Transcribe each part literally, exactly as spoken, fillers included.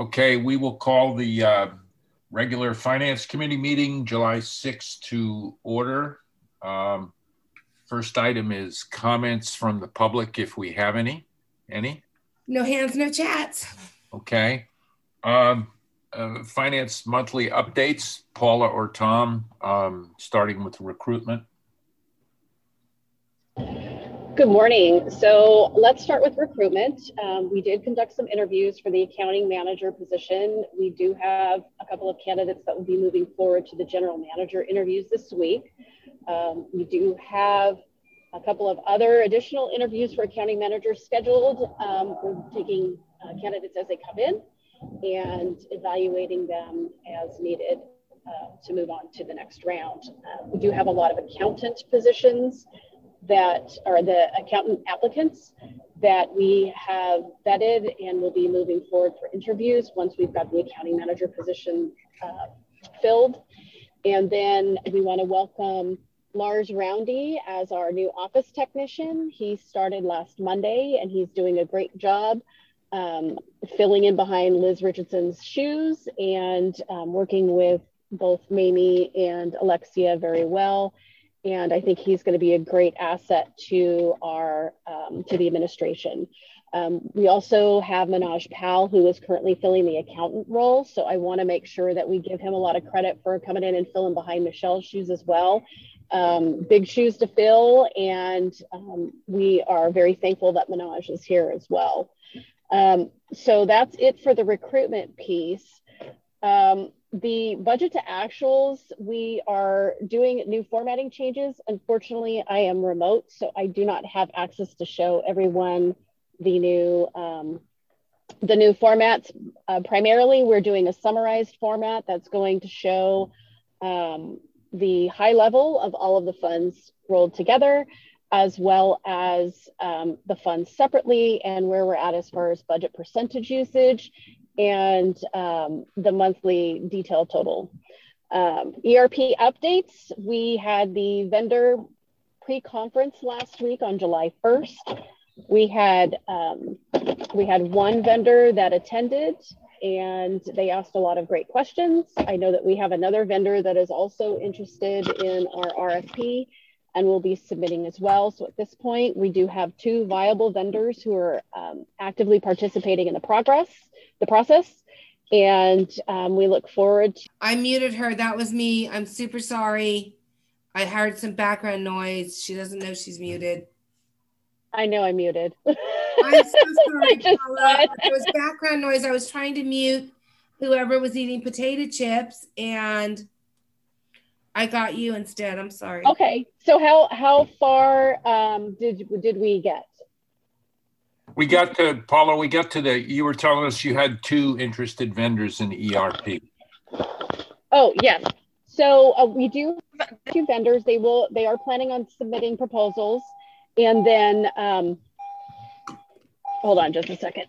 Okay, we will call the uh, regular Finance Committee meeting July sixth to order. Um, first item is comments from the public, if we have any. Any? No hands, no chats. Okay. Um, uh, finance monthly updates, Paula or Tom, um, starting with recruitment. Good morning. So let's start with recruitment. Um, we did conduct some interviews for the accounting manager position. We do have a couple of candidates that will be moving forward to the general manager interviews this week. Um, we do have a couple of other additional interviews for accounting managers scheduled. Um, we're taking uh, candidates as they come in and evaluating them as needed uh, to move on to the next round. Uh, we do have a lot of accountant positions that are the accountant applicants that we have vetted and will be moving forward for interviews once we've got the accounting manager position uh, filled. And then we want to welcome Lars Roundy as our new office technician. He started last Monday and he's doing a great job um, filling in behind Liz Richardson's shoes and um, working with both Mamie and Alexia very well. And I think he's going to be a great asset to our um, to the administration. Um, we also have Manoj Pal, who is currently filling the accountant role. So I want to make sure that we give him a lot of credit for coming in and filling behind Michelle's shoes as well. Um, big shoes to fill, and um, we are very thankful that Manoj is here as well. Um, so that's it for the recruitment piece. Um, The budget to actuals, we are doing new formatting changes. Unfortunately, I am remote, so I do not have access to show everyone the new um, the new formats. Uh, primarily, we're doing a summarized format that's going to show um, the high level of all of the funds rolled together, as well as um, the funds separately and where we're at as far as budget percentage usage and um, the monthly detail total. Um, E R P updates, we had the vendor pre-conference last week on July first. We had, um, we had one vendor that attended and they asked a lot of great questions. I know that we have another vendor that is also interested in our R F P and we'll be submitting as well. So at this point, we do have two viable vendors who are um, actively participating in the progress, the process, and um, we look forward to- I muted her, that was me. I'm super sorry. I heard some background noise. She doesn't know she's muted. I know I'm muted. I'm so sorry, Paula. There was background noise. I was trying to mute whoever was eating potato chips and I got you instead. I'm sorry. Okay, so how how far um, did did we get? We got to, Paula, we got to the, you were telling us you had two interested vendors in E R P. Oh, yes. So uh, we do have two vendors. They will, they are planning on submitting proposals. And then, um, hold on just a second.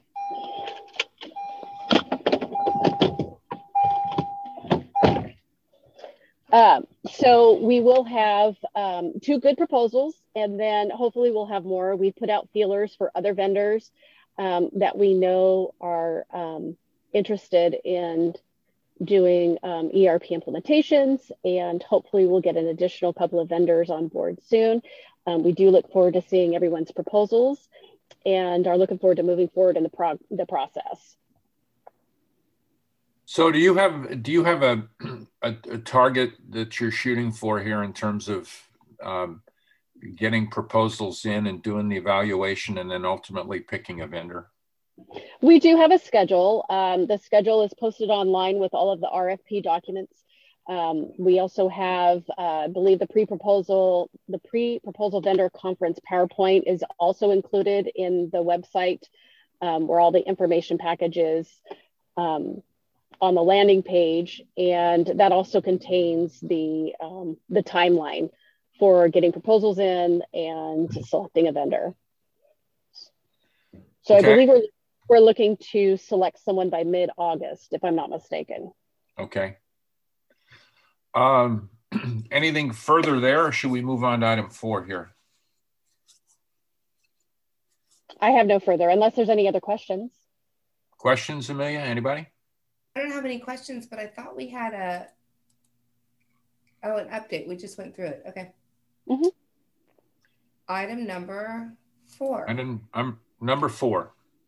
Um, so we will have um, two good proposals, and then hopefully we'll have more. We've put out feelers for other vendors um, that we know are um, interested in doing um, E R P implementations, and hopefully we'll get an additional couple of vendors on board soon. Um, we do look forward to seeing everyone's proposals and are looking forward to moving forward in the, prog the process. So do you have do you have a, a, a target that you're shooting for here in terms of um, getting proposals in and doing the evaluation and then ultimately picking a vendor? We do have a schedule. Um, the schedule is posted online with all of the R F P documents. Um, we also have, uh, I believe the pre-proposal, the pre-proposal vendor conference PowerPoint is also included in the website um, where all the information packages um, on the landing page, and that also contains the um, the timeline for getting proposals in and selecting a vendor. So okay. I believe we're, we're looking to select someone by mid-August, if I'm not mistaken. Okay. Um, anything further there, or should we move on to item four here? I have no further, unless there's any other questions. Questions, Amelia? Anybody? I don't have any questions, but I thought we had a, oh, an update. We just went through it. Okay. Mm-hmm. Item number four. Item I'm number four.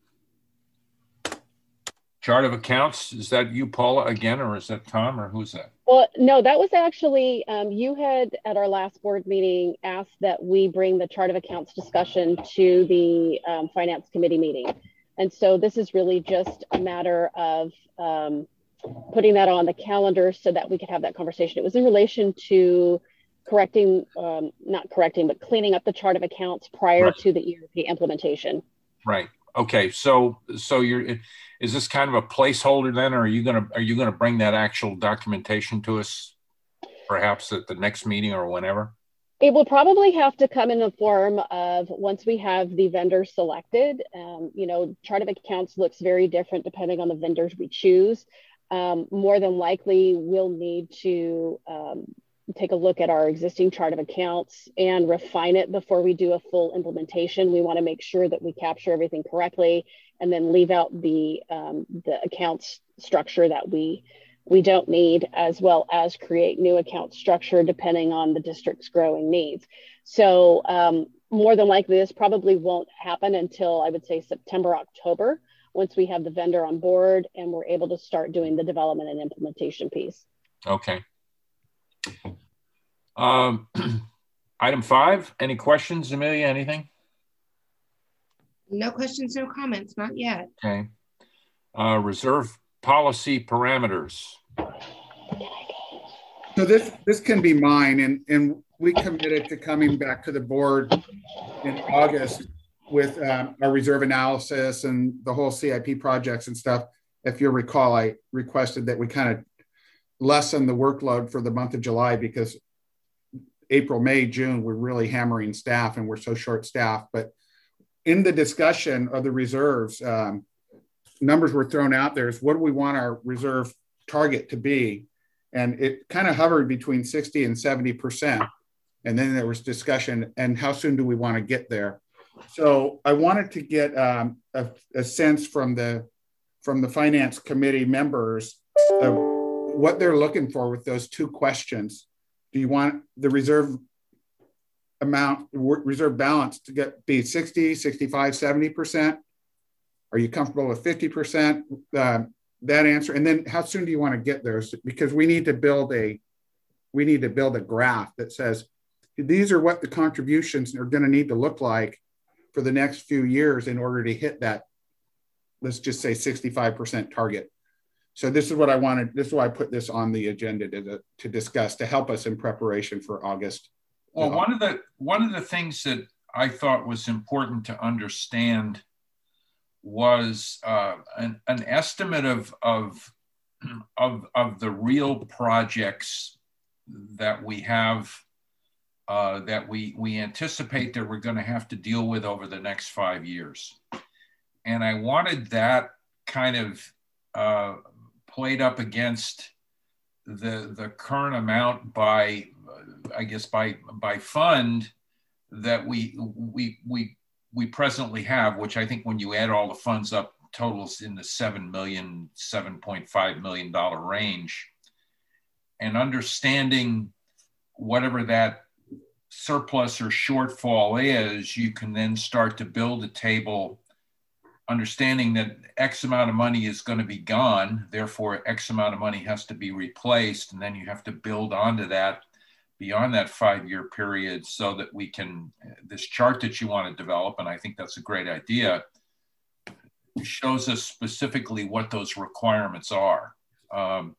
Chart of accounts. Is that you, Paula, again, or is that Tom, or who's that? Well, no, that was actually, um, you had at our last board meeting asked that we bring the chart of accounts discussion to the um, finance committee meeting. And so this is really just a matter of um, putting that on the calendar so that we could have that conversation. It was in relation to correcting, um, not correcting, but cleaning up the chart of accounts prior right. to the E R P implementation. Right. Okay. So, so you're, is this kind of a placeholder then, or are you going to, are you going to bring that actual documentation to us perhaps at the next meeting or whenever? It will probably have to come in the form of, once we have the vendor selected, um, you know, chart of accounts looks very different depending on the vendors we choose. Um, more than likely we'll need to um, take a look at our existing chart of accounts and refine it before we do a full implementation. We want to make sure that we capture everything correctly and then leave out the um, the accounts structure that we we don't need, as well as create new account structure depending on the district's growing needs. So um, more than likely this probably won't happen until, I would say, September, October, once we have the vendor on board and we're able to start doing the development and implementation piece. Okay. Um, item five, any questions, Amelia, anything? No questions, no comments, not yet. Okay. Uh, reserve policy parameters. So this this can be mine, and, and we committed to coming back to the board in August with um, our reserve analysis and the whole C I P projects and stuff. If you recall, I requested that we kind of lessen the workload for the month of July because April, May, June, we're really hammering staff and we're so short staffed. But in the discussion of the reserves, um, numbers were thrown out there is what do we want our reserve target to be? And it kind of hovered between sixty and seventy percent. And then there was discussion and how soon do we want to get there? So I wanted to get um, a, a sense from the, from the finance committee members of what they're looking for with those two questions. Do you want the reserve amount, reserve balance to get be sixty, sixty-five, seventy percent? Are you comfortable with fifty percent? Uh, that answer. And then how soon do you want to get there? Because we need to build a, we need to build a graph that says, these are what the contributions are going to need to look like for the next few years in order to hit that, let's just say sixty-five percent target. So this is what I wanted. This is why I put this on the agenda to, to discuss to help us in preparation for August. Well, one of the one of the things that I thought was important to understand was uh, an, an estimate of, of of of the real projects that we have uh, that we we anticipate that we're going to have to deal with over the next five years, and I wanted that kind of uh, played up against the the current amount by, I guess by by fund that we we we we presently have, which I think when you add all the funds up totals in the seven million, seven point five million dollar range, and understanding whatever that surplus or shortfall is, you can then start to build a table understanding that X amount of money is going to be gone, therefore X amount of money has to be replaced, and then you have to build onto that beyond that five-year period so that we can, this chart that you want to develop, and I think that's a great idea, shows us specifically what those requirements are. Um,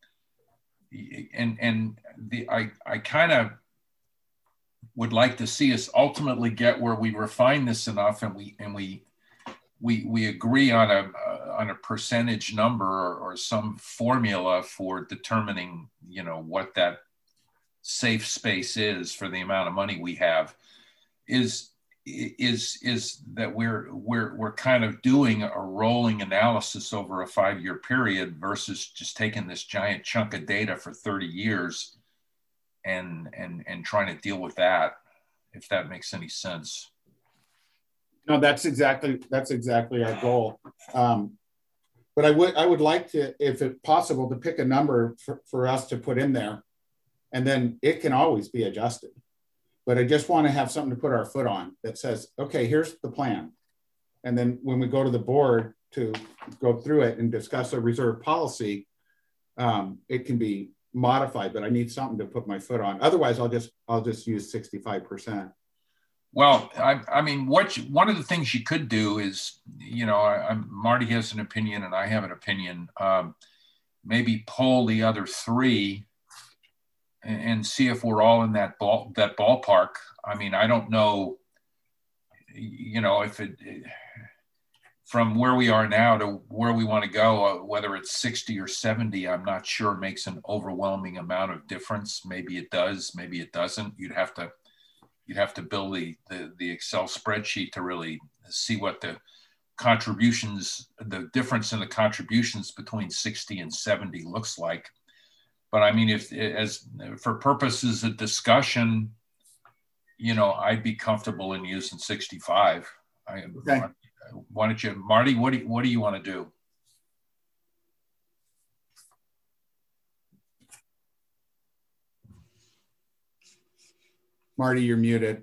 and and the I, I kind of would like to see us ultimately get where we refine this enough and we and we we we agree on a uh, on a percentage number or, or some formula for determining, you know, what that safe space is for the amount of money we have, is is is that we're we're we're kind of doing a rolling analysis over a five-year period versus just taking this giant chunk of data for thirty years and and and trying to deal with that, if that makes any sense. No, that's exactly that's exactly our goal. Um, but I would, I would like to, if it's possible, to pick a number for, for us to put in there, and then it can always be adjusted. But I just want to have something to put our foot on that says, okay, here's the plan. And then when we go to the board to go through it and discuss a reserve policy, um, it can be modified, but I need something to put my foot on. Otherwise, I'll just, I'll just use sixty-five percent. Well, I, I mean, what you, one of the things you could do is, you know, I, I'm, Marty has an opinion and I have an opinion. Um, maybe poll the other three and, and see if we're all in that ball, that ballpark. I mean, I don't know, you know, if it, from where we are now to where we want to go, uh, whether it's sixty or seventy, I'm not sure makes an overwhelming amount of difference. Maybe it does, maybe it doesn't. You'd have to, you'd have to build the, the, the Excel spreadsheet to really see what the contributions, the difference in the contributions between sixty and seventy looks like. But I mean, if as for purposes of discussion, you know, I'd be comfortable in using sixty-five. I, okay. Why don't you, Marty, what do you, what do you want to do? Marty, you're muted.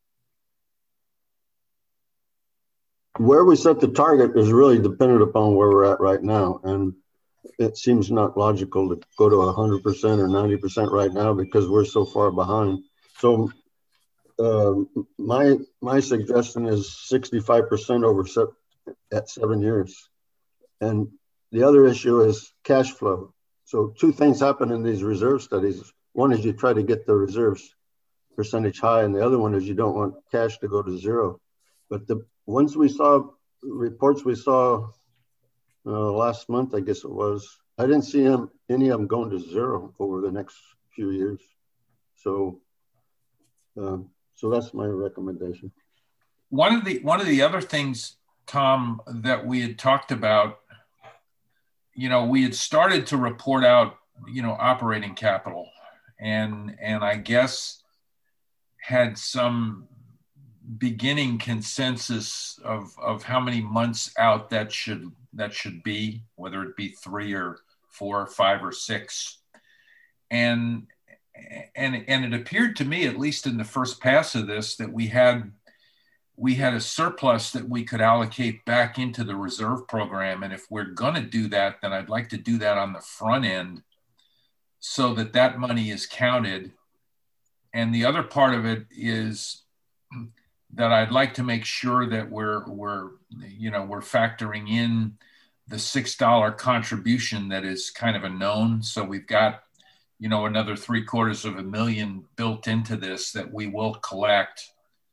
Where we set the target is really dependent upon where we're at right now. And it seems not logical to go to one hundred percent or ninety percent right now because we're so far behind. So uh, my my suggestion is sixty-five percent over se at seven years. And the other issue is cash flow. So two things happen in these reserve studies. One is you try to get the reserves percentage high, and the other one is you don't want cash to go to zero. But the ones we saw, reports we saw uh, last month, I guess it was, I didn't see them, any of them going to zero over the next few years. So, um, so that's my recommendation. One of the one of the other things, Tom, that we had talked about, you know, we had started to report out, you know, operating capital, and and I guess had some beginning consensus of of how many months out that should that should be, whether it be three or four or five or six. And and and it appeared to me, at least in the first pass of this, that we had we had a surplus that we could allocate back into the reserve program. And if we're going to do that, then I'd like to do that on the front end so that that money is counted. And the other part of it is that I'd like to make sure that we're, we're, you know, we're factoring in the six dollar contribution that is kind of a known. So we've got, you know, another three quarters of a million built into this that we will collect.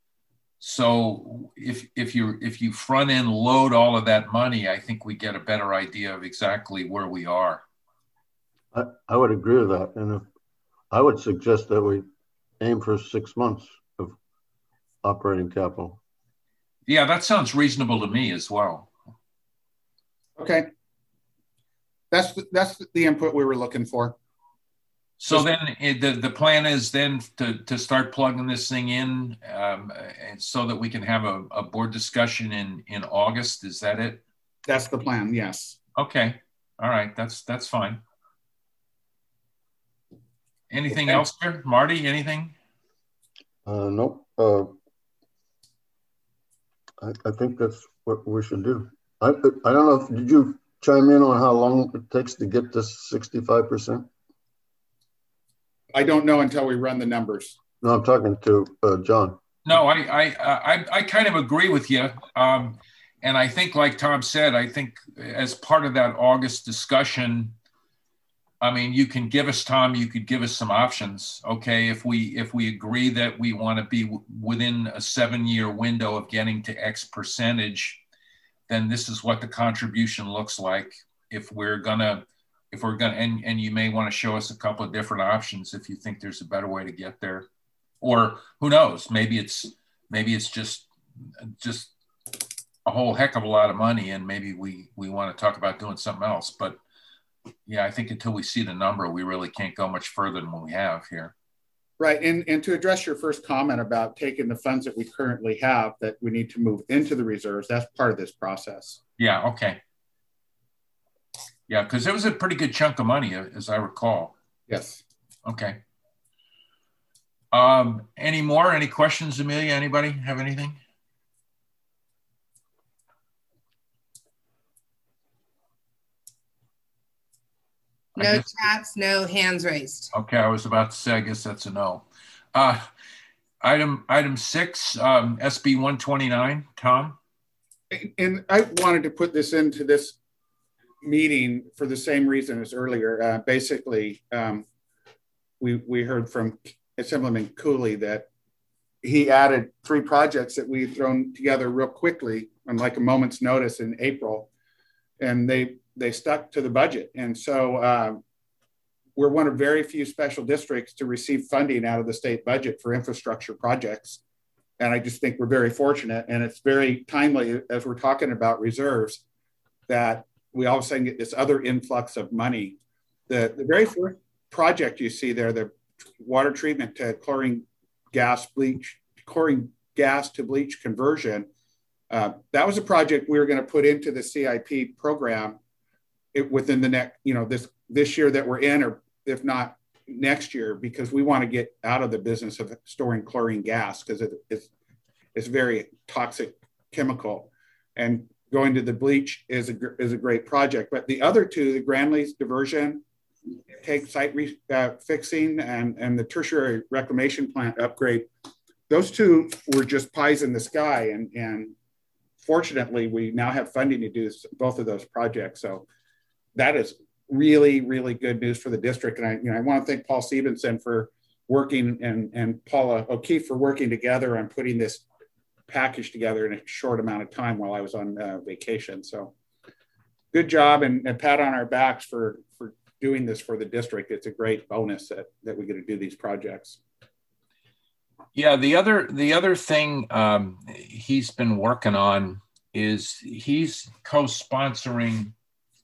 So if, if you, if you front end load all of that money, I think we get a better idea of exactly where we are. I, I would agree with that. And if, I would suggest that we aim for six months of operating capital. Yeah, that sounds reasonable to me as well. Okay. That's the, that's the input we were looking for. So then it, the, the plan is then to, to start plugging this thing in um, and so that we can have a, a board discussion in, in August. Is that it? That's the plan, yes. Okay. All right. That's, that's fine. Anything okay. else here? Marty, anything? Uh, nope. Uh, I, I think that's what we should do. I, I don't know if, did you chime in on how long it takes to get this sixty-five percent? I don't know until we run the numbers. No, I'm talking to uh, John. No, I, I, I, I kind of agree with you. Um, and I think, like Tom said, I think as part of that August discussion, I mean, you can give us, Tom, you could give us some options. Okay, if we if we agree that we want to be w within a seven-year window of getting to X percentage, then this is what the contribution looks like. If we're gonna, if we're gonna, and and you may want to show us a couple of different options if you think there's a better way to get there, or who knows, maybe it's maybe it's just just a whole heck of a lot of money, and maybe we we want to talk about doing something else, but. Yeah, I think until we see the number, we really can't go much further than what we have here. Right, and, and to address your first comment about taking the funds that we currently have that we need to move into the reserves, that's part of this process. Yeah, okay. Yeah, because it was a pretty good chunk of money, as I recall. Yes. Okay. Um, any more? Any questions, Amelia? Anybody have anything? No guess, chats, no hands raised. Okay, I was about to say, I guess that's a no. Uh, item item six, um, S B one twenty-nine, Tom? And I wanted to put this into this meeting for the same reason as earlier. Uh, basically, um, we, we heard from Assemblyman Cooley that he added three projects that we've thrown together real quickly on like a moment's notice in April, and they they stuck to the budget. And so uh, we're one of very few special districts to receive funding out of the state budget for infrastructure projects. And I just think we're very fortunate, and it's very timely as we're talking about reserves that we all of a sudden get this other influx of money. The, the very first project you see there, the water treatment to chlorine gas bleach, chlorine gas to bleach conversion, uh, that was a project we were going to put into the C I P program it, within the next, you know, this this year that we're in, or if not next year, because we want to get out of the business of storing chlorine gas because it, it's it's very toxic chemical, and going to the bleach is a is a great project. But the other two, the Granley's diversion, take site re, uh, fixing, and and the tertiary reclamation plant upgrade, those two were just pies in the sky, and and fortunately we now have funding to do both of those projects. So that is really, really good news for the district. And I, you know, I want to thank Paul Stevenson for working, and, and Paula O'Keefe for working together on putting this package together in a short amount of time while I was on uh, vacation. So good job, and, and pat on our backs for, for doing this for the district. It's a great bonus that, that we get to do these projects. Yeah, the other, the other thing um, he's been working on is he's co-sponsoring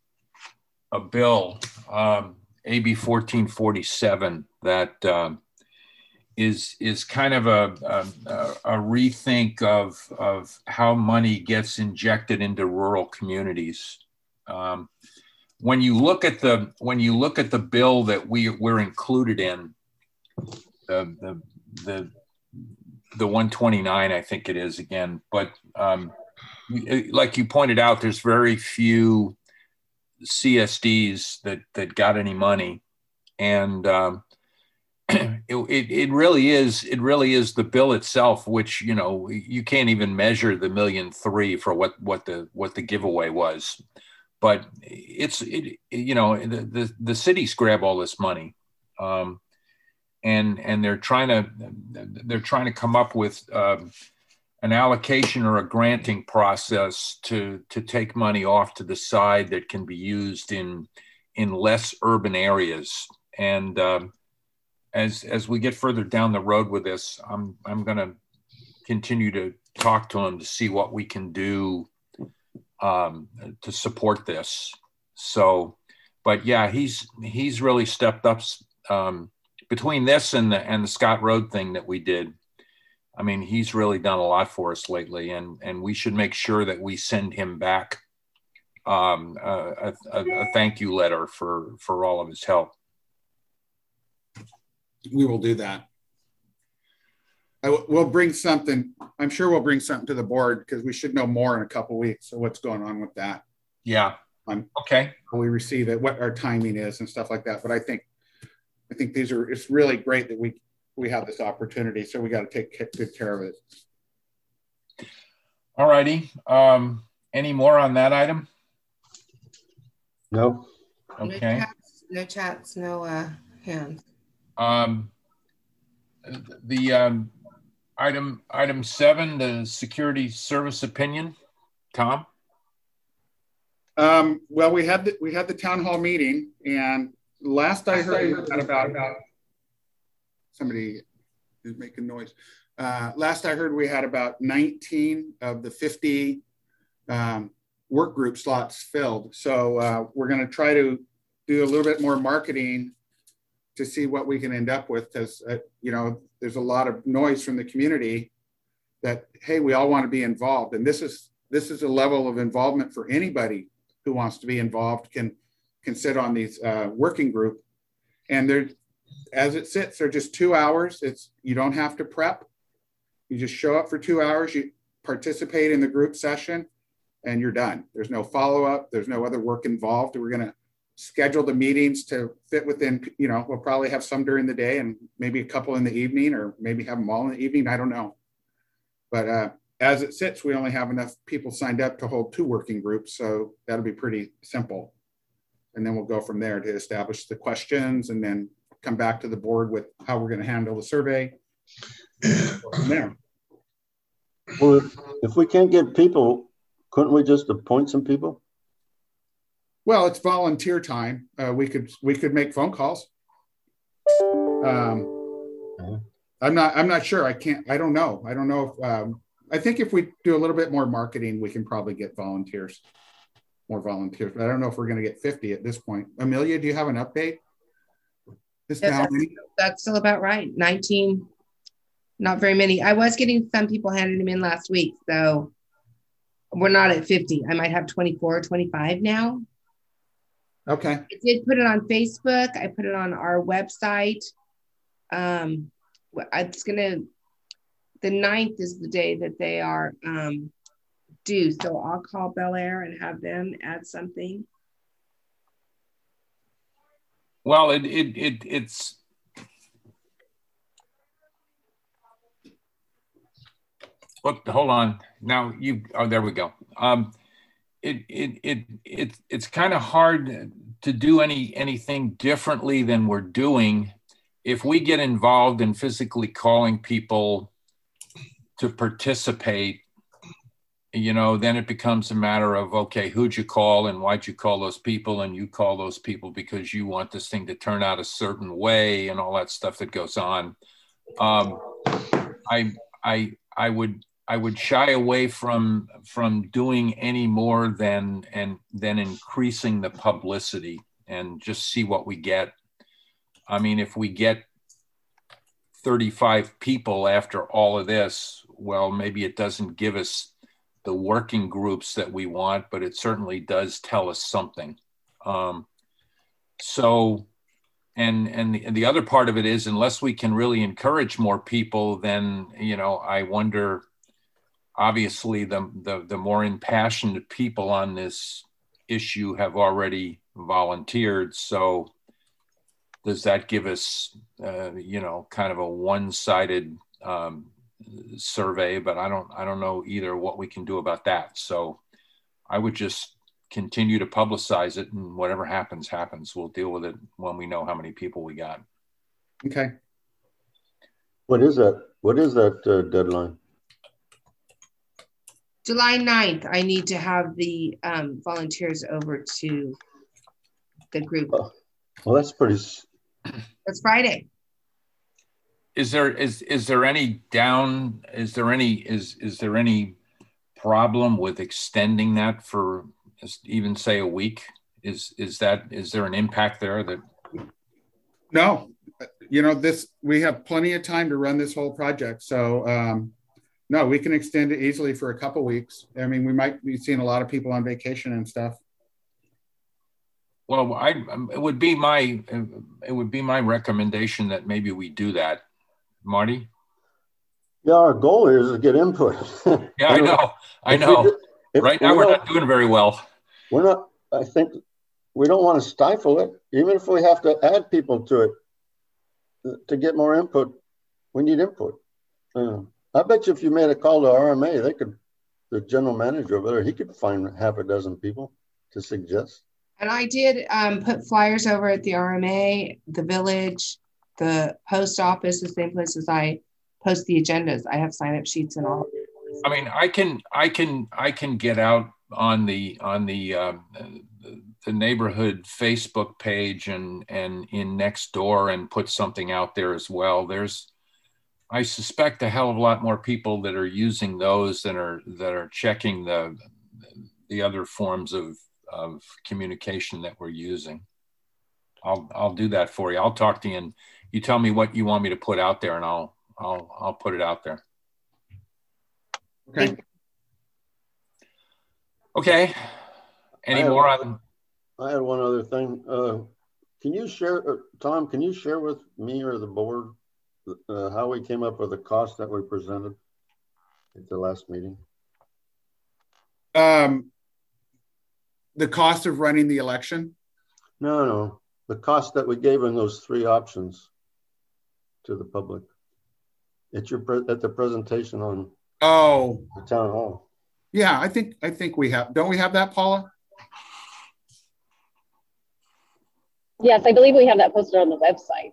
a bill, um, A B fourteen forty-seven, that um, is is kind of a, a, a rethink of, of how money gets injected into rural communities. Um, when you look at the when you look at the bill that we we're included in, the the the, the one twenty-nine, I think it is again, but um, like you pointed out, there's very few C S Ds that that got any money, and um, it, it it really is it really is the bill itself, which, you know, you can't even measure the million three for what what the what the giveaway was, but it's it you know the the, the cities grab all this money, um, and and they're trying to they're trying to come up with um, an allocation or a granting process to to take money off to the side that can be used in in less urban areas. And um, as as we get further down the road with this, I'm I'm going to continue to talk to him to see what we can do um, to support this. So, but yeah, he's he's really stepped up um, between this and the and the Scott Road thing that we did. I mean, he's really done a lot for us lately, and, and we should make sure that we send him back um, a, a, a thank you letter for, for all of his help. We will do that. I w we'll bring something, I'm sure we'll bring something to the board, because we should know more in a couple of weeks of what's going on with that. Yeah. On okay. How we receive it, what our timing is and stuff like that. But I think, I think these are, it's really great that we we have this opportunity, so we got to take good care of it. All righty. Um, any more on that item? No. Okay. No chats, no, chats, no uh, hands. Um, the um, item item seven, the security service opinion, Tom. Um, well, we had the, we had the town hall meeting, and last I heard about about. Somebody is making noise. Uh, last I heard, we had about nineteen of the fifty um, work group slots filled. So uh, we're going to try to do a little bit more marketing to see what we can end up with, because uh, you know, there's a lot of noise from the community that, hey, we all want to be involved, and this is this is a level of involvement for anybody who wants to be involved can can sit on these uh, working group. And they're, as it sits, they're just two hours. It's, you don't have to prep. You just show up for two hours, you participate in the group session, and you're done. There's no follow-up. There's no other work involved. We're going to schedule the meetings to fit within, you know, we'll probably have some during the day and maybe a couple in the evening, or maybe have them all in the evening. I don't know. But uh, as it sits, we only have enough people signed up to hold two working groups. So that'll be pretty simple. And then we'll go from there to establish the questions and then come back to the board with how we're going to handle the survey. From there. Well, if, if we can't get people, couldn't we just appoint some people? Well, it's volunteer time. Uh, we could we could make phone calls. Um, uh-huh. I'm not I'm not sure. I can't. I don't know. I don't know if. Um, I think if we do a little bit more marketing, we can probably get volunteers, more volunteers. But I don't know if we're going to get fifty at this point. Amelia, do you have an update? This yeah, that's, that's still about right. nineteen. Not very many. I was getting some people handing them in last week, so we're not at fifty. I might have twenty-four, twenty-five now. Okay. I did put it on Facebook. I put it on our website. Um, it's gonna, the ninth is the day that they are um, due. So I'll call Bel Air and have them add something. Well, it it it it's What, hold on. Now you, oh, there we go. Um, it, it, it, it, it's kind of hard to do any, anything differently than we're doing. If we get involved in physically calling people to participate, you know, then it becomes a matter of, okay, who'd you call and why'd you call those people? And you call those people because you want this thing to turn out a certain way and all that stuff that goes on. Um, I, I, I would, I would shy away from from doing any more than and than increasing the publicity and just see what we get. I mean, if we get thirty-five people after all of this, well, maybe it doesn't give us the working groups that we want, but it certainly does tell us something. Um, so, and and the, and the other part of it is, unless we can really encourage more people, then, you know, I wonder. Obviously, the, the, the more impassioned people on this issue have already volunteered. So does that give us, uh, you know, kind of a one-sided um, survey? But I don't, I don't know either what we can do about that. So I would just continue to publicize it, and whatever happens, happens. We'll deal with it when we know how many people we got. Okay. What is that? What is that uh, deadline? July ninth, I need to have the um, volunteers over to the group. Oh, well, that's pretty. That's Friday. Is there is is there any down? Is there any is is there any problem with extending that for even say a week? Is is that is there an impact there that? No, you know this. We have plenty of time to run this whole project, so. Um, No, we can extend it easily for a couple weeks. I mean, we might be seeing a lot of people on vacation and stuff. Well, I it would be my it would be my recommendation that maybe we do that, Marty. Yeah, our goal is to get input. Yeah, I know, I know. We, right now, we're not doing very well. We're not. I think we don't want to stifle it, even if we have to add people to it to get more input. We need input. Yeah. I bet you if you made a call to R M A, they could, the general manager over there, he could find half a dozen people to suggest. And I did um, put flyers over at the R M A, the village, the post office, the same places I post the agendas. I have sign up sheets and all. I mean, I can, I can, I can get out on the on the um, the neighborhood Facebook page and and in Nextdoor and put something out there as well. There's I suspect a hell of a lot more people that are using those than are that are checking the the other forms of of communication that we're using. I'll I'll do that for you. I'll talk to you and you tell me what you want me to put out there, and I'll I'll I'll put it out there. Okay. Okay. Any more on I had one other thing. Uh, can you share, uh, Tom, can you share with me or the board uh, how we came up with the cost that we presented at the last meeting? Um, the cost of running the election? No, no, the cost that we gave in those three options to the public. At your pre at the presentation on oh the town hall. Yeah, I think I think we have. Don't we have that, Paula? Yes, I believe we have that posted on the website.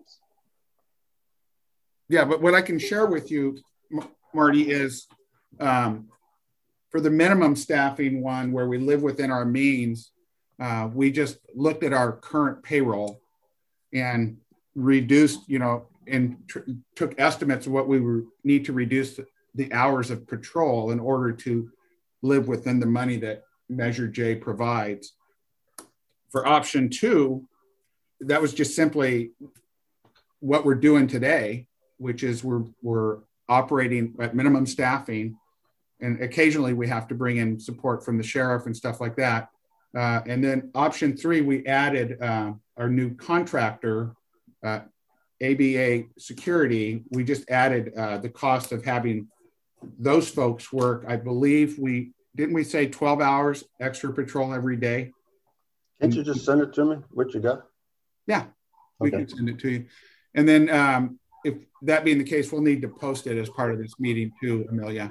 Yeah, but what I can share with you, Marty, is um, for the minimum staffing one where we live within our means, uh, we just looked at our current payroll and reduced, you know, and took estimates of what we would need to reduce the hours of patrol in order to live within the money that Measure J provides. For option two, that was just simply what we're doing today, which is we're, we're operating at minimum staffing, and occasionally we have to bring in support from the sheriff and stuff like that. Uh, and then option three, we added uh, our new contractor, uh, A B A Security. We just added uh, the cost of having those folks work. I believe we, didn't we say twelve hours extra patrol every day? Can't you just send it to me, what you got? Yeah, we Okay. can send it to you. And then um, if that being the case, we'll need to post it as part of this meeting too, Amelia.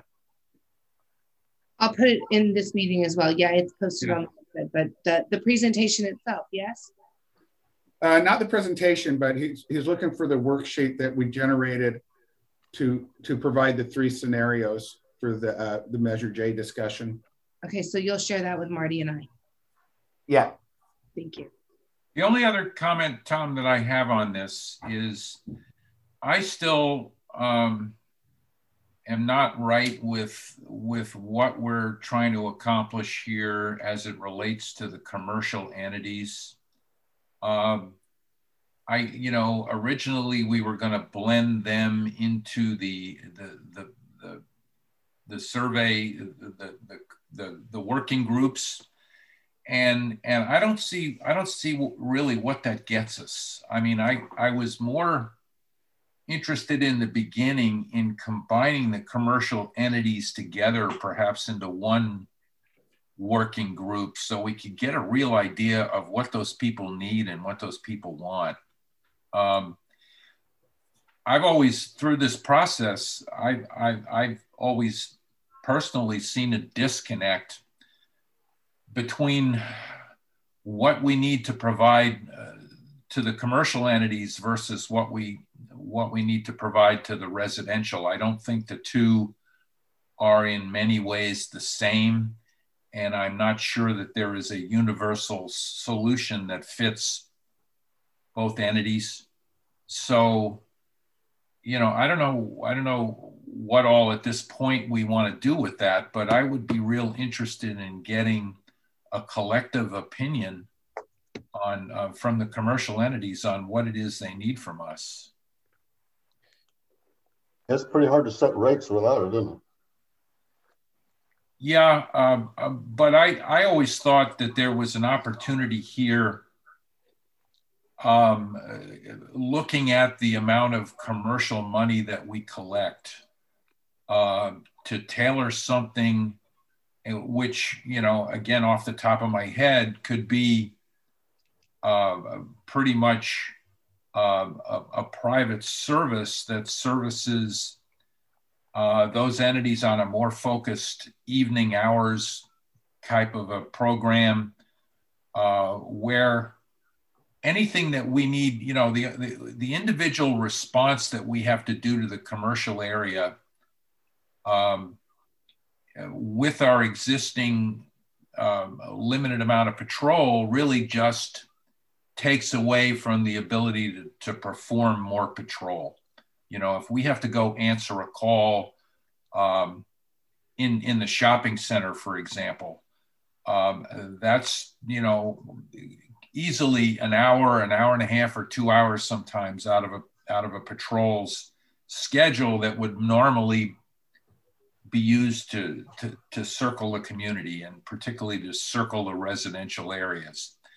I'll put it in this meeting as well. Yeah, it's posted Yeah. on the website, but the, the presentation itself, yes? Uh, not the presentation, but he's, he's looking for the worksheet that we generated to, to provide the three scenarios for the, uh, the Measure J discussion. Okay, so you'll share that with Marty and I. Yeah. Thank you. The only other comment, Tom, that I have on this is I still um, am not right with, with what we're trying to accomplish here as it relates to the commercial entities. Um, I, you know, originally we were going to blend them into the, the, the, the, the survey, the, the, the, the working groups. And, and I don't see, I don't see really what that gets us. I mean, I, I was more interested in the beginning in combining the commercial entities together, perhaps into one working group, so we could get a real idea of what those people need and what those people want. Um, I've always, through this process, I've, I've, I've always personally seen a disconnect between what we need to provide uh, to the commercial entities versus what we what we need to provide to the residential. I don't think the two are in many ways the same, and I'm not sure that there is a universal solution that fits both entities. So, you know, I don't know, I don't know what all at this point we want to do with that, but I would be real interested in getting a collective opinion on uh, from the commercial entities on what it is they need from us. It's pretty hard to set rates without it, isn't it? Yeah, um, uh, but I, I always thought that there was an opportunity here um, uh, looking at the amount of commercial money that we collect uh, to tailor something which, you know, again, off the top of my head, could be uh, pretty much uh, a, a private service that services uh, those entities on a more focused evening hours type of a program uh, where anything that we need, you know, the, the, the individual response that we have to do to the commercial area um, with our existing um, limited amount of patrol really just takes away from the ability to, to perform more patrol. You know, if we have to go answer a call um, in, in the shopping center, for example, um, that's, you know, easily an hour, an hour and a half or two hours sometimes out of a, out of a patrol's schedule that would normally be used to, to, to circle the community and particularly to circle the residential areas.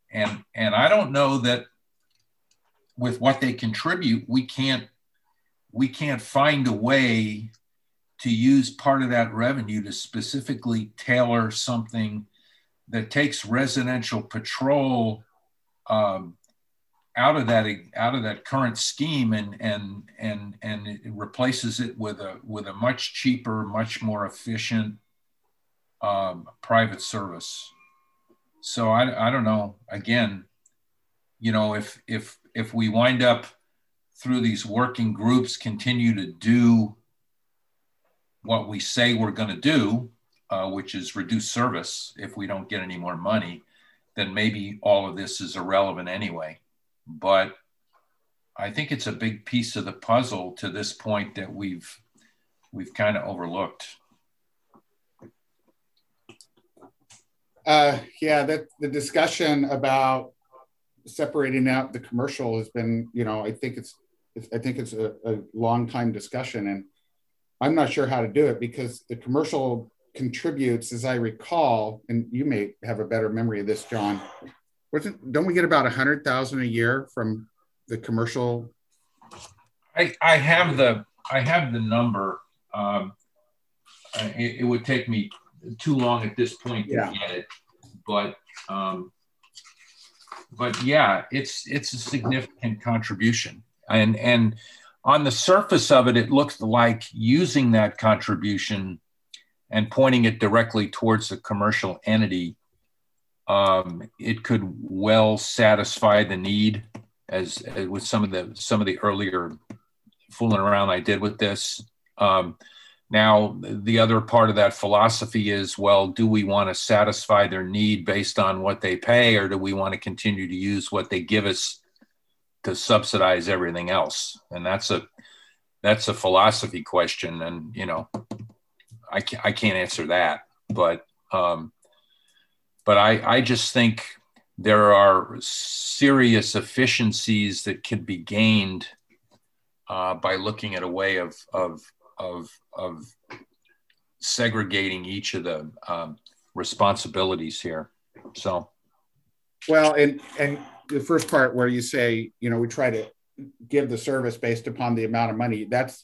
and, and I don't know that with what they contribute, we can't, we can't find a way to use part of that revenue to specifically tailor something that takes residential patrol um, out of that out of that current scheme and and and and it replaces it with a with a much cheaper, much more efficient um, private service. So I I don't know. Again, you know, if if if we wind up through these working groups continue to do what we say we're going to do, uh, which is reduce service if we don't get any more money, then maybe all of this is irrelevant anyway. But I think it's a big piece of the puzzle to this point that we've we've kind of overlooked. Uh, yeah, that the discussion about separating out the commercial has been, you know, I think it's, it's I think it's a, a long time discussion, and I'm not sure how to do it because the commercial contributes, as I recall, and you may have a better memory of this, John. Wasn't, don't we get about a hundred thousand a year from the commercial? I, I have the I have the number. Um, it, it would take me too long at this point to yeah. get it, but um, but yeah, it's it's a significant contribution, and and on the surface of it, it looks like using that contribution and pointing it directly towards the commercial entity. Um, it could well satisfy the need, as, as with some of the some of the earlier fooling around I did with this. Um, now, the other part of that philosophy is, well, do we want to satisfy their need based on what they pay, or do we want to continue to use what they give us to subsidize everything else? And that's a that's a philosophy question, and you know, I can't, I can't answer that, but. Um, But I, I just think there are serious efficiencies that can be gained uh, by looking at a way of, of, of, of segregating each of the um, responsibilities here. So, well, and and the first part where you say, you know, we try to give the service based upon the amount of money. That's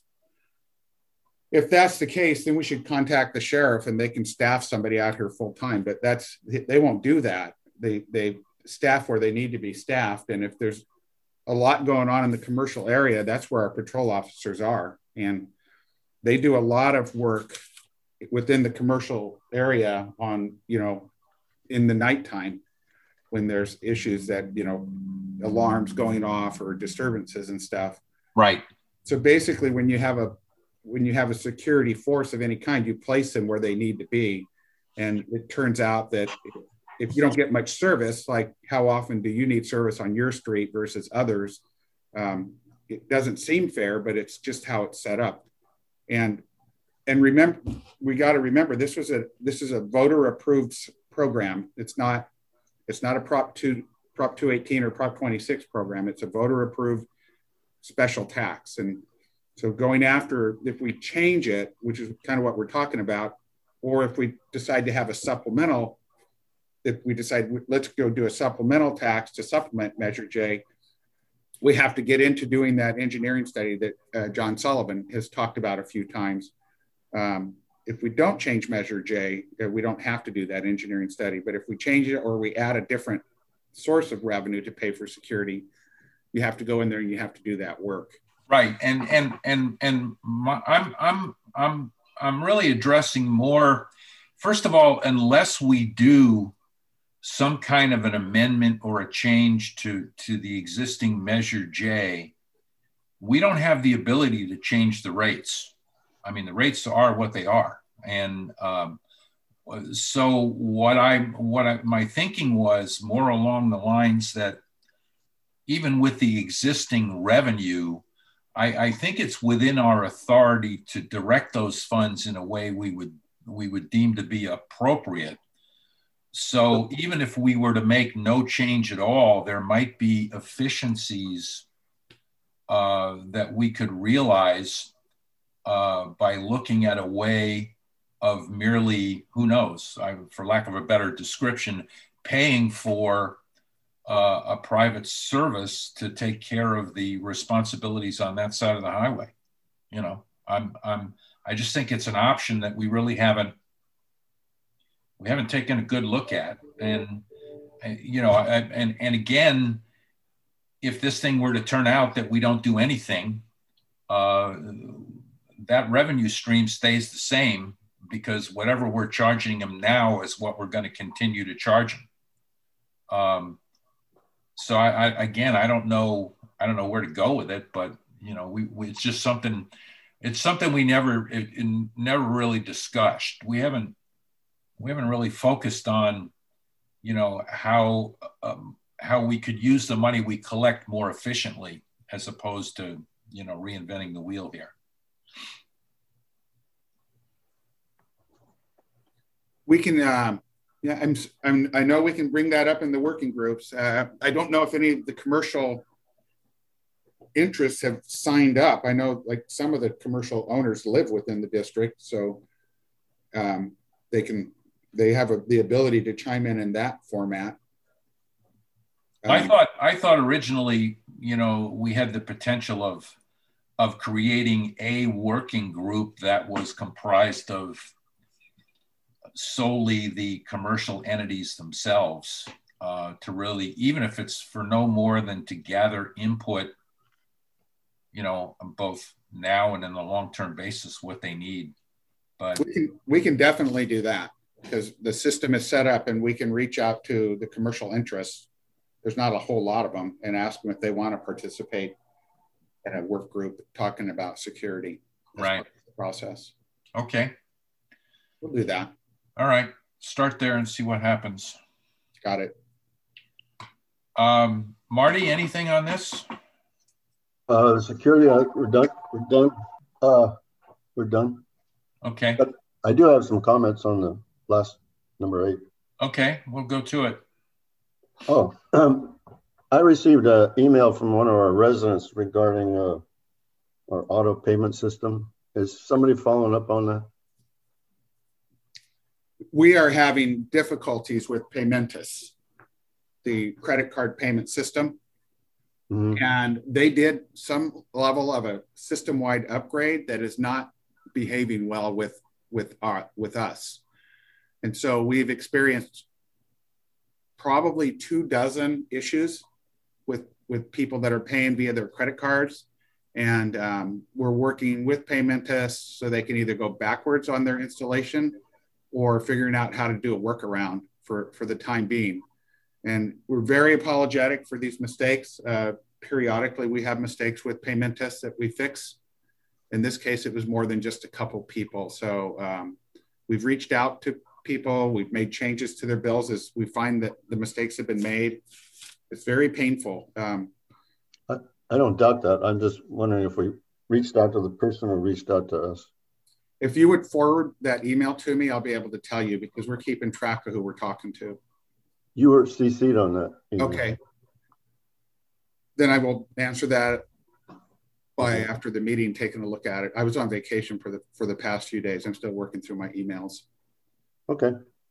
If that's the case, then we should contact the sheriff and they can staff somebody out here full time. But that's, they won't do that. They they staff where they need to be staffed. And if there's a lot going on in the commercial area, that's where our patrol officers are. And they do a lot of work within the commercial area on, you know, in the nighttime when there's issues that, you know, alarms going off or disturbances and stuff. Right. So basically when you have a when you have a security force of any kind, you place them where they need to be. And it turns out that if you don't get much service, like how often do you need service on your street versus others? Um, it doesn't seem fair, but it's just how it's set up. And, and remember, we got to remember, this was a, this is a voter approved program. It's not, it's not a Prop two, Prop two eighteen or Prop twenty-six program. It's a voter approved special tax. And so going after, if we change it, which is kind of what we're talking about, or if we decide to have a supplemental, if we decide, let's go do a supplemental tax to supplement Measure J, we have to get into doing that engineering study that uh, John Sullivan has talked about a few times. Um, if we don't change Measure J, uh, we don't have to do that engineering study. But if we change it or we add a different source of revenue to pay for security, you have to go in there and you have to do that work. Right, and and and and my, I'm I'm I'm I'm really addressing more. First of all, unless we do some kind of an amendment or a change to to the existing Measure J, we don't have the ability to change the rates. I mean, the rates are what they are, and um, so what I what I, my thinking was more along the lines that even with the existing revenue, I, I think it's within our authority to direct those funds in a way we would we would deem to be appropriate. So even if we were to make no change at all, there might be efficiencies uh, that we could realize uh, by looking at a way of merely, who knows, I, for lack of a better description, paying for uh, a private service to take care of the responsibilities on that side of the highway. You know, I'm, I'm, I just think it's an option that we really haven't, we haven't taken a good look at. And, you know, and, and again, if this thing were to turn out that we don't do anything, uh, that revenue stream stays the same, because whatever we're charging them now is what we're going to continue to charge them. Um, so I, I, again, I don't know, I don't know where to go with it, but you know, we, we it's just something, it's something we never, it, it never really discussed. We haven't, we haven't really focused on, you know, how, um, how we could use the money we collect more efficiently, as opposed to, you know, reinventing the wheel here. We can, uh, yeah, I'm, I'm, I know we can bring that up in the working groups. Uh, I don't know if any of the commercial interests have signed up. I know like some of the commercial owners live within the district, so um, they can, they have a, the ability to chime in in that format. Um, I thought, I thought originally, you know, we had the potential of, of creating a working group that was comprised of solely the commercial entities themselves, uh, to really, even if it's for no more than to gather input, you know, on both now and in the long-term basis, what they need. But we can, we can definitely do that, because the system is set up and we can reach out to the commercial interests. There's not a whole lot of them, and ask them if they want to participate in a work group talking about security. Right. The process. Okay. We'll do that. All right. Start there and see what happens. Got it. Um, Marty, anything on this? Uh, the security, uh, we're done. We're done. Uh, we're done. Okay. But I do have some comments on the last number eight. Okay, we'll go to it. Oh, um, I received an email from one of our residents regarding uh, our auto payment system. Is somebody following up on that? We are having difficulties with Paymentus, the credit card payment system. Mm-hmm. And they did some level of a system-wide upgrade that is not behaving well with, with, our, with us. And so we've experienced probably two dozen issues with, with people that are paying via their credit cards. And um, we're working with Paymentus so they can either go backwards on their installation or figuring out how to do a workaround for, for the time being. And we're very apologetic for these mistakes. Uh, periodically, we have mistakes with Paymentus that we fix. In this case, it was more than just a couple people. So um, we've reached out to people. We've made changes to their bills as we find that the mistakes have been made. It's very painful. Um, I, I don't doubt that. I'm just wondering if we reached out to the person or reached out to us. If you would forward that email to me, I'll be able to tell you, because we're keeping track of who we're talking to. You were C C'd on that email. Okay. Then I will answer that by okay. after the meeting, taking a look at it. I was on vacation for the for the past few days. I'm still working through my emails. Okay.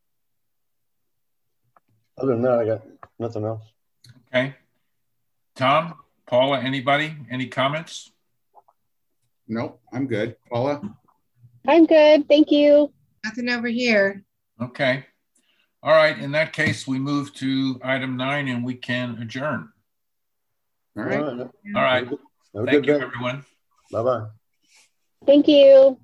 Other than that, I got nothing else. Okay. Tom, Paula, anybody? Any comments? Nope, I'm good. Paula? I'm good. Thank you. Nothing over here. Okay. All right. In that case, we move to item nine and we can adjourn. All right. All right. All right. Have a Thank good you, day. everyone. Bye-bye. Thank you.